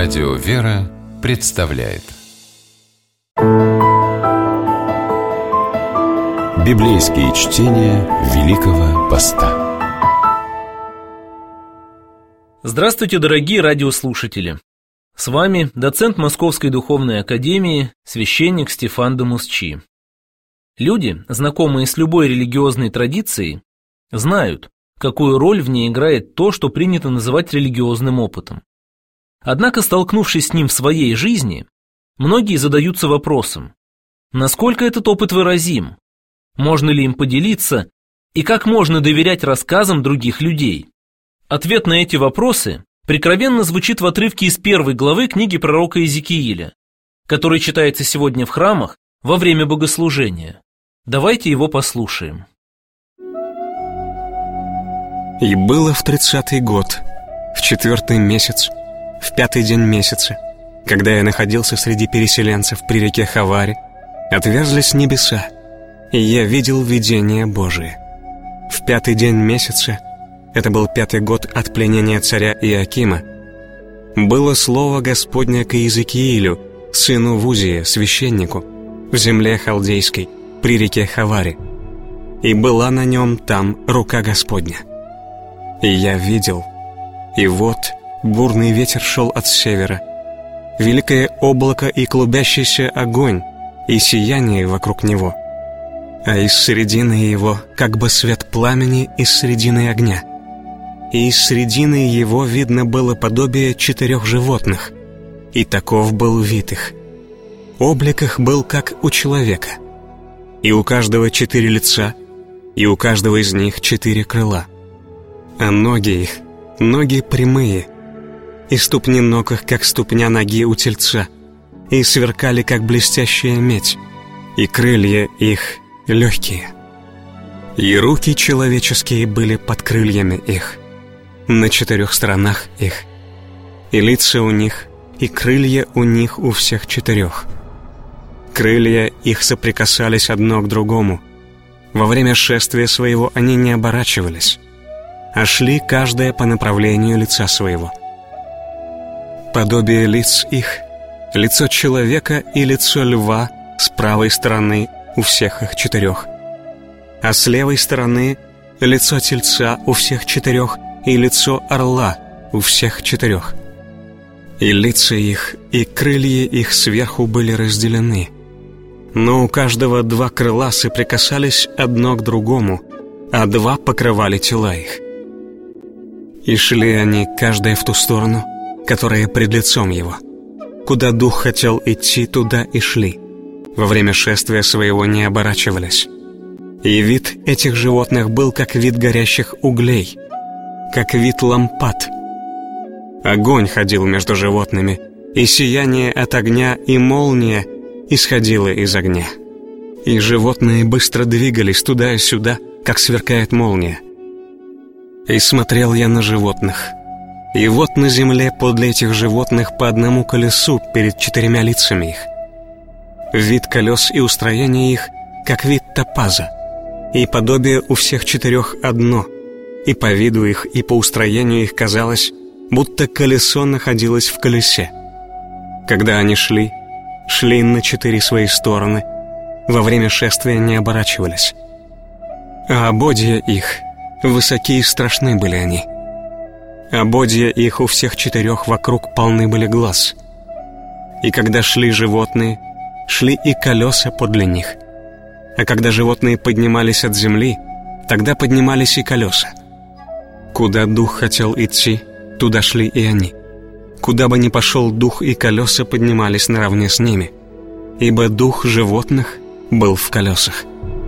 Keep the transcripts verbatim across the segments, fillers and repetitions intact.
Радио «Вера» представляет Библейские чтения Великого Поста. Здравствуйте, дорогие радиослушатели! С вами доцент Московской Духовной Академии, священник Стефан де Мусчи. Люди, знакомые с любой религиозной традицией, знают, какую роль в ней играет то, что принято называть религиозным опытом. Однако, столкнувшись с ним в своей жизни, многие задаются вопросом: насколько этот опыт выразим, можно ли им поделиться и как можно доверять рассказам других людей? Ответ на эти вопросы прикровенно звучит в отрывке из первой главы книги пророка Иезекииля, который читается сегодня в храмах во время богослужения. Давайте его послушаем. «И было в тридцатый год, в четвертый месяц, в пятый день месяца, когда я находился среди переселенцев при реке Хаваре, отверзлись небеса, и я видел видение Божие. В пятый день месяца, это был пятый год от пленения царя Иоакима, было слово Господне к Иезекиилю, сыну Вузия, священнику, в земле халдейской, при реке Хаваре, и была на нем там рука Господня. И я видел, и вот бурный ветер шел от севера, великое облако и клубящийся огонь, и сияние вокруг него, а из середины его как бы свет пламени из середины огня, и из середины его видно было подобие четырех животных, и таков был вид их. Облик их был как у человека, и у каждого четыре лица, и у каждого из них четыре крыла. А ноги их, ноги прямые, и ступни ног их, как ступня ноги у тельца, и сверкали, как блестящая медь, и крылья их легкие. И руки человеческие были под крыльями их, на четырех сторонах их, и лица у них, и крылья у них у всех четырех. Крылья их соприкасались одно к другому. Во время шествия своего они не оборачивались, а шли каждое по направлению лица своего. Подобие лиц их, лицо человека и лицо льва с правой стороны у всех их четырех, а с левой стороны лицо тельца у всех четырех и лицо орла у всех четырех. И лица их, и крылья их сверху были разделены, но у каждого два крыла соприкасались одно к другому, а два покрывали тела их. И шли они, каждая в ту сторону, которая пред лицом его. Куда дух хотел идти, туда и шли. Во время шествия своего не оборачивались. И вид этих животных был как вид горящих углей, как вид лампад. Огонь ходил между животными, и сияние от огня и молния исходило из огня. И животные быстро двигались туда и сюда, как сверкает молния. И смотрел я на животных, и вот на земле подле этих животных по одному колесу перед четырьмя лицами их. Вид колес и устроение их, как вид топаза, и подобие у всех четырех одно, и по виду их, и по устроению их казалось, будто колесо находилось в колесе. Когда они шли, шли на четыре свои стороны, во время шествия не оборачивались. А ободья их, высокие и страшны были они. Ободья их у всех четырех вокруг полны были глаз. И когда шли животные, шли и колеса подле них. А когда животные поднимались от земли, тогда поднимались и колеса. Куда дух хотел идти, туда шли и они. Куда бы ни пошел дух, и колеса поднимались наравне с ними, ибо дух животных был в колесах.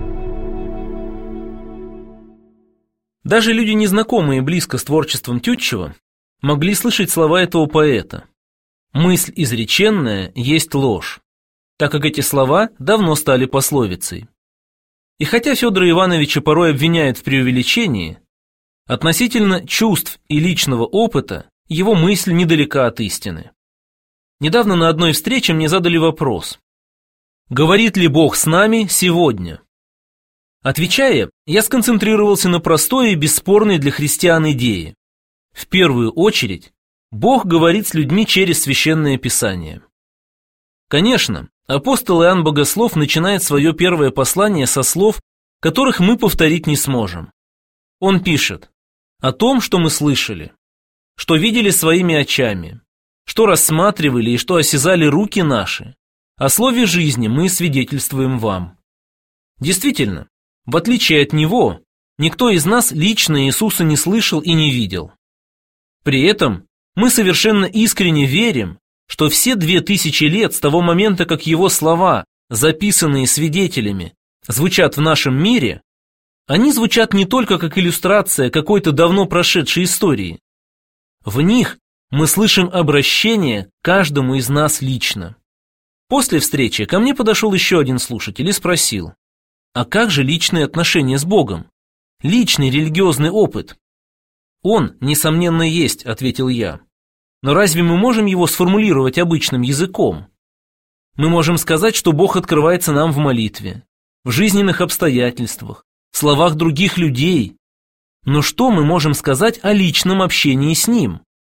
Даже люди, незнакомые близко с творчеством Тютчева, могли слышать слова этого поэта. «Мысль изреченная есть ложь», так как эти слова давно стали пословицей. И хотя Федора Ивановича порой обвиняют в преувеличении, относительно чувств и личного опыта его мысль недалека от истины. Недавно на одной встрече мне задали вопрос: «Говорит ли Бог с нами сегодня?» Отвечая, я сконцентрировался на простой и бесспорной для христиан идее. В первую очередь, Бог говорит с людьми через Священное Писание. Конечно, апостол Иоанн Богослов начинает свое первое послание со слов, которых мы повторить не сможем. Он пишет о том, что мы слышали, что видели своими очами, что рассматривали и что осязали руки наши. О слове жизни мы свидетельствуем вам. Действительно, в отличие от него, никто из нас лично Иисуса не слышал и не видел. При этом мы совершенно искренне верим, что все две тысячи лет с того момента, как его слова, записанные свидетелями, звучат в нашем мире, они звучат не только как иллюстрация какой-то давно прошедшей истории. В них мы слышим обращение каждому из нас лично. После встречи ко мне подошел еще один слушатель и спросил: а как же личные отношения с Богом? Личный религиозный опыт? Он, несомненно, есть, ответил я. Но разве мы можем его сформулировать обычным языком? Мы можем сказать, что Бог открывается нам в молитве, в жизненных обстоятельствах, в словах других людей. Но что мы можем сказать о личном общении с Ним?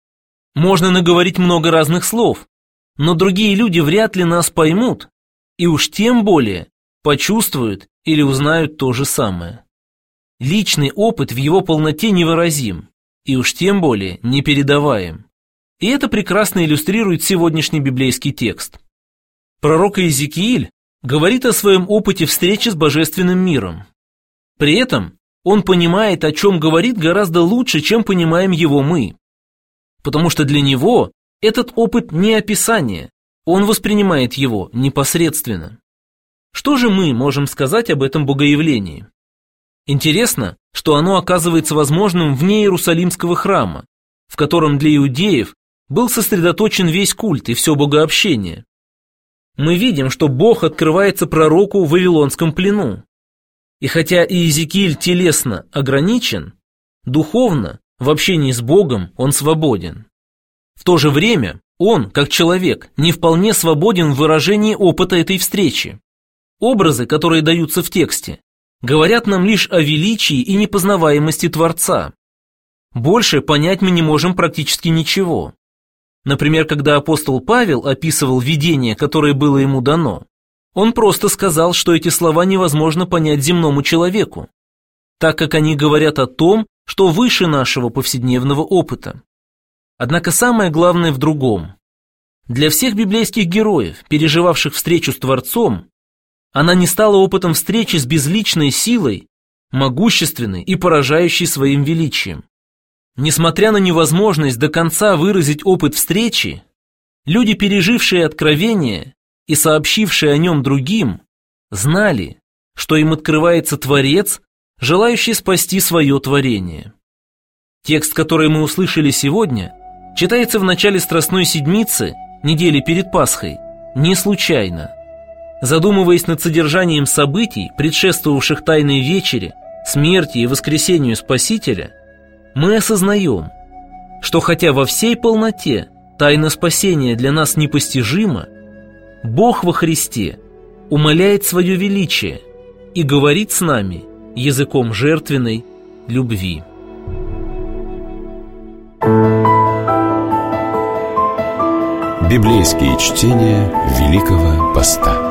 Можно наговорить много разных слов, но другие люди вряд ли нас поймут, и уж тем более почувствуют или узнают то же самое. Личный опыт в его полноте невыразим, и уж тем более непередаваем. И это прекрасно иллюстрирует сегодняшний библейский текст. Пророк Иезекииль говорит о своем опыте встречи с божественным миром. При этом он понимает, о чем говорит, гораздо лучше, чем понимаем его мы. Потому что для него этот опыт не описание, он воспринимает его непосредственно. Что же мы можем сказать об этом богоявлении? Интересно, что оно оказывается возможным вне Иерусалимского храма, в котором для иудеев был сосредоточен весь культ и все богообщение. Мы видим, что Бог открывается пророку в Вавилонском плену. И хотя Иезекииль телесно ограничен, духовно, в общении с Богом он свободен. В то же время он, как человек, не вполне свободен в выражении опыта этой встречи. Образы, которые даются в тексте, говорят нам лишь о величии и непознаваемости Творца. Больше понять мы не можем практически ничего. Например, когда апостол Павел описывал видение, которое было ему дано, он просто сказал, что эти слова невозможно понять земному человеку, так как они говорят о том, что выше нашего повседневного опыта. Однако самое главное в другом. Для всех библейских героев, переживавших встречу с Творцом, она не стала опытом встречи с безличной силой, могущественной и поражающей своим величием. Несмотря на невозможность до конца выразить опыт встречи, люди, пережившие откровение и сообщившие о нем другим, знали, что им открывается Творец, желающий спасти свое творение. Текст, который мы услышали сегодня, читается в начале Страстной Седмицы, недели перед Пасхой, не случайно. Задумываясь над содержанием событий, предшествовавших Тайной Вечере, смерти и воскресению Спасителя, мы осознаем, что хотя во всей полноте тайна спасения для нас непостижима, Бог во Христе умаляет свое величие и говорит с нами языком жертвенной любви. Библейские чтения Великого Поста.